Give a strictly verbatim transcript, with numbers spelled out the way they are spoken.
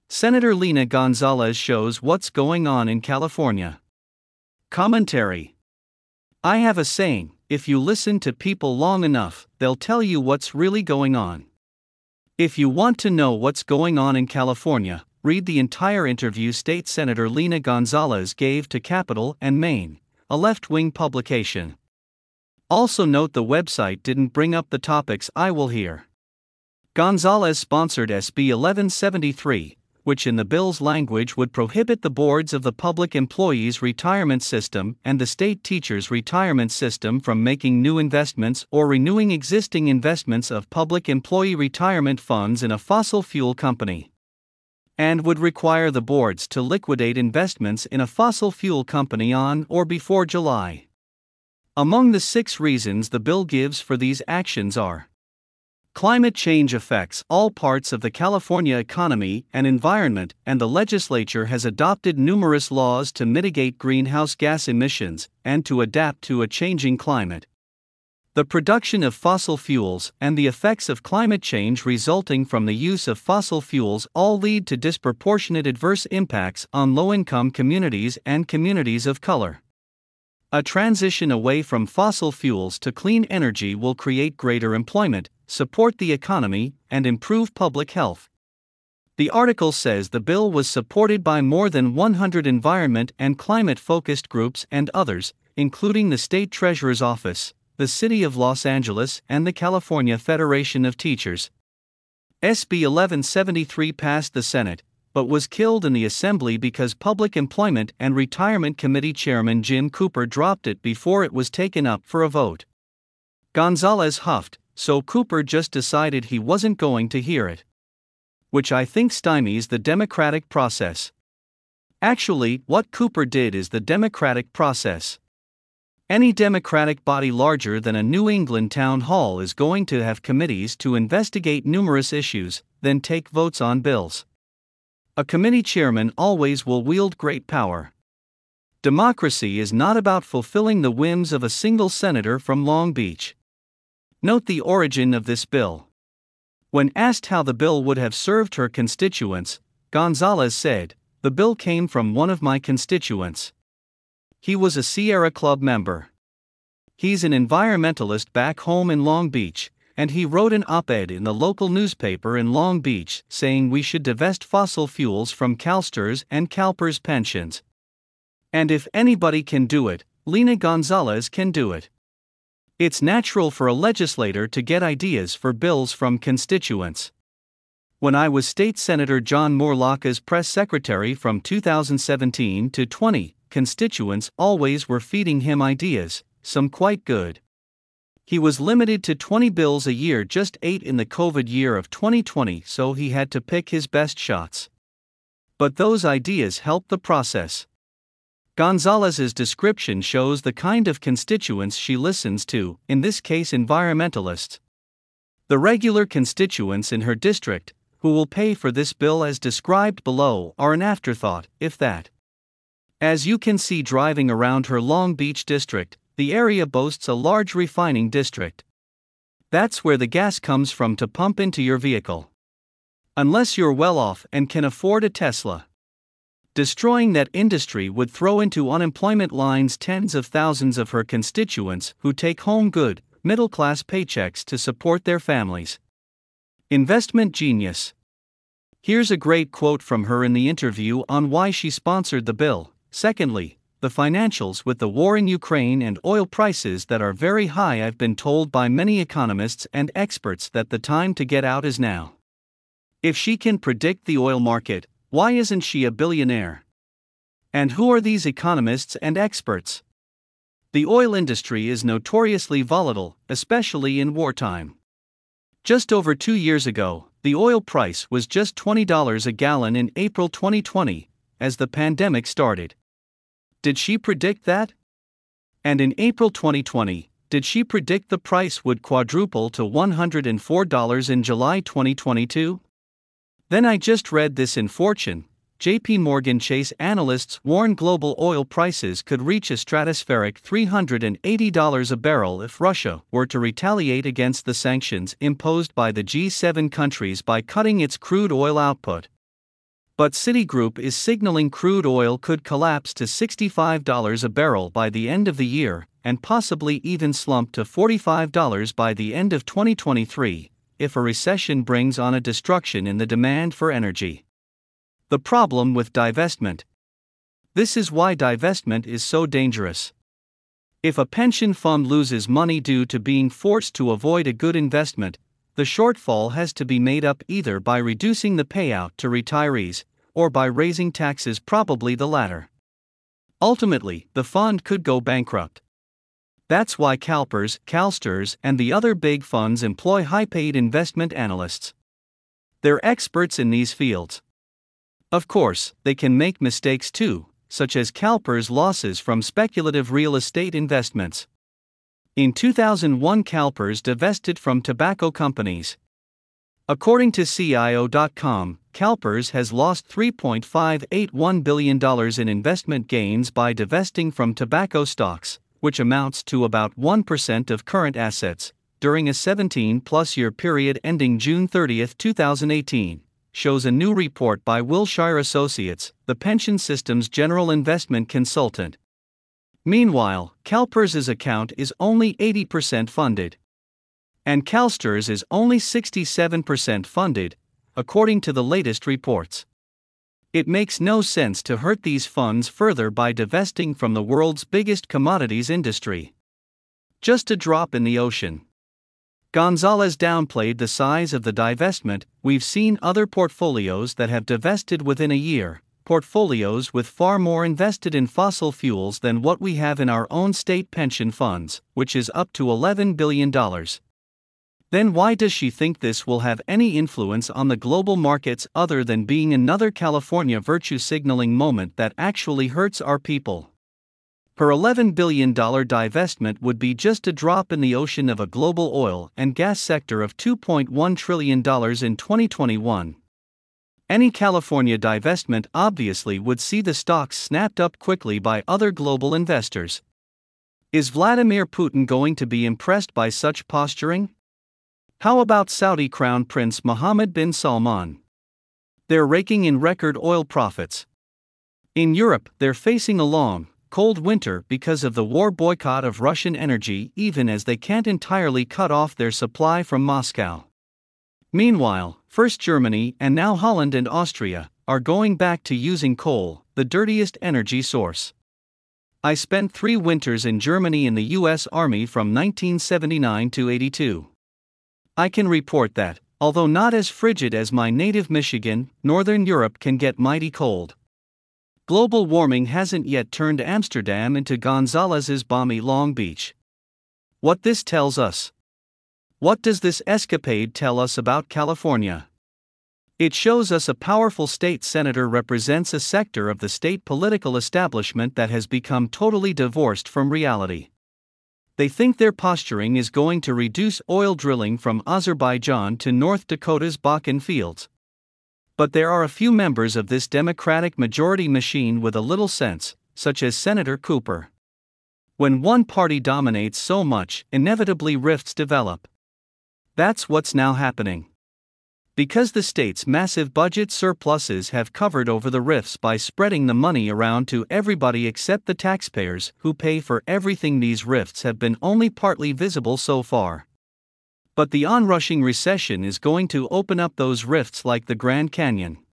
Senator Lina Gonzalez shows what's going on in California. Commentary. I have a saying, if you listen to people long enough, they'll tell you what's really going on. If you want to know what's going on in California, read the entire interview State Senator Lina Gonzalez gave to Capital and Maine, a left-wing publication. Also note the website didn't bring up the topics I will hear. Gonzalez sponsored S B eleven seventy-three, which in the bill's language would prohibit the boards of the Public Employees Retirement System and the State Teachers Retirement System from making new investments or renewing existing investments of public employee retirement funds in a fossil fuel company, and would require the boards to liquidate investments in a fossil fuel company on or before July. Among the six reasons the bill gives for these actions are: climate change affects all parts of the California economy and environment, and the legislature has adopted numerous laws to mitigate greenhouse gas emissions and to adapt to a changing climate. The production of fossil fuels and the effects of climate change resulting from the use of fossil fuels all lead to disproportionate adverse impacts on low-income communities and communities of color. A transition away from fossil fuels to clean energy will create greater employment, support the economy, and improve public health. The article says the bill was supported by more than one hundred environment and climate-focused groups and others, including the State Treasurer's Office, the City of Los Angeles, and the California Federation of Teachers. S B eleven seventy-three passed the Senate, but was killed in the Assembly because Public Employment and Retirement Committee Chairman Jim Cooper dropped it before it was taken up for a vote. Gonzalez huffed, so Cooper just decided he wasn't going to hear it. Which I think stymies the democratic process. Actually, what Cooper did is the democratic process. Any democratic body larger than a New England town hall is going to have committees to investigate numerous issues, then take votes on bills. A committee chairman always will wield great power. Democracy is not about fulfilling the whims of a single senator from Long Beach. Note the origin of this bill. When asked how the bill would have served her constituents, Gonzalez said, "The bill came from one of my constituents. He was a Sierra Club member. He's an environmentalist back home in Long Beach, and he wrote an op-ed in the local newspaper in Long Beach saying we should divest fossil fuels from CalSTRS and CalPERS pensions. And if anybody can do it, Lina Gonzalez can do it." It's natural for a legislator to get ideas for bills from constituents. When I was State Senator John Moorlach's press secretary from two thousand seventeen to twenty, constituents always were feeding him ideas, some quite good. He was limited to twenty bills a year, just eight in the COVID year of twenty twenty, so he had to pick his best shots. But those ideas helped the process. Gonzalez's description shows the kind of constituents she listens to, in this case environmentalists. The regular constituents in her district, who will pay for this bill as described below, are an afterthought, if that. As you can see driving around her Long Beach district, the area boasts a large refining district. That's where the gas comes from to pump into your vehicle. Unless you're well off and can afford a Tesla. Destroying that industry would throw into unemployment lines tens of thousands of her constituents who take home good, middle-class paychecks to support their families. Investment genius. Here's a great quote from her in the interview on why she sponsored the bill. Secondly, the financials with the war in Ukraine and oil prices that are very high. I've been told by many economists and experts that the time to get out is now. If she can predict the oil market, why isn't she a billionaire? And who are these economists and experts? The oil industry is notoriously volatile, especially in wartime. Just over two years ago, the oil price was just twenty dollars a gallon in April twenty twenty, as the pandemic started. Did she predict that? And in April twenty twenty, did she predict the price would quadruple to one hundred four dollars in July twenty twenty-two? Then I just read this in Fortune. J P Morgan Chase analysts warn global oil prices could reach a stratospheric three hundred eighty dollars a barrel if Russia were to retaliate against the sanctions imposed by the G seven countries by cutting its crude oil output. But Citigroup is signaling crude oil could collapse to sixty-five dollars a barrel by the end of the year, and possibly even slump to forty-five dollars by the end of twenty twenty-three, if a recession brings on a destruction in the demand for energy. The problem with divestment. This is why divestment is so dangerous. If a pension fund loses money due to being forced to avoid a good investment, the shortfall has to be made up either by reducing the payout to retirees, or by raising taxes, probably the latter. Ultimately, the fund could go bankrupt. That's why CalPERS, CalSTRS, and the other big funds employ high-paid investment analysts. They're experts in these fields. Of course, they can make mistakes too, such as CalPERS' losses from speculative real estate investments. In two thousand one, CalPERS divested from tobacco companies. According to C I O dot com, CalPERS has lost three point five eight one billion dollars in investment gains by divesting from tobacco stocks, which amounts to about one percent of current assets, during a seventeen-plus year period ending June thirtieth, two thousand eighteen, shows a new report by Wilshire Associates, the pension system's general investment consultant. Meanwhile, CalPERS's account is only eighty percent funded. And CalSTRS is only sixty-seven percent funded, according to the latest reports. It makes no sense to hurt these funds further by divesting from the world's biggest commodities industry. Just a drop in the ocean. Gonzalez downplayed the size of the divestment. We've seen other portfolios that have divested within a year, portfolios with far more invested in fossil fuels than what we have in our own state pension funds, which is up to eleven billion dollars. Then why does she think this will have any influence on the global markets other than being another California virtue signaling moment that actually hurts our people? Her eleven billion dollars divestment would be just a drop in the ocean of a global oil and gas sector of two point one trillion dollars in twenty twenty-one. Any California divestment obviously would see the stocks snapped up quickly by other global investors. Is Vladimir Putin going to be impressed by such posturing? How about Saudi Crown Prince Mohammed bin Salman? They're raking in record oil profits. In Europe, they're facing a long, cold winter because of the war boycott of Russian energy, even as they can't entirely cut off their supply from Moscow. Meanwhile, first Germany and now Holland and Austria are going back to using coal, the dirtiest energy source. I spent three winters in Germany in the U S Army from nineteen seventy-nine to eighty-two. I can report that, although not as frigid as my native Michigan, Northern Europe can get mighty cold. Global warming hasn't yet turned Amsterdam into Gonzalez's balmy Long Beach. What this tells us? What does this escapade tell us about California? It shows us a powerful state senator represents a sector of the state political establishment that has become totally divorced from reality. They think their posturing is going to reduce oil drilling from Azerbaijan to North Dakota's Bakken fields. But there are a few members of this Democratic majority machine with a little sense, such as Senator Cooper. When one party dominates so much, inevitably rifts develop. That's what's now happening. Because the state's massive budget surpluses have covered over the rifts by spreading the money around to everybody except the taxpayers who pay for everything, these rifts have been only partly visible so far. But the onrushing recession is going to open up those rifts like the Grand Canyon.